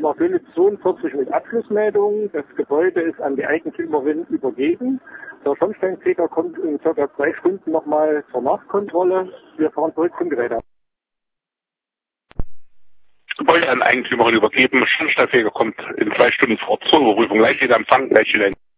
Eigentümer Philips 42 mit Abschlussmeldung. Das Gebäude ist an die Eigentümerin übergeben. Der Schornsteinfeger kommt in ca. 2 Stunden nochmal zur Nachkontrolle. Wir fahren zurück zum Geräte. Gebäude an Eigentümerin übergeben. Schornsteinfeger kommt in 2 Stunden zur Überprüfung. Gleich wieder Empfang, gleich wieder.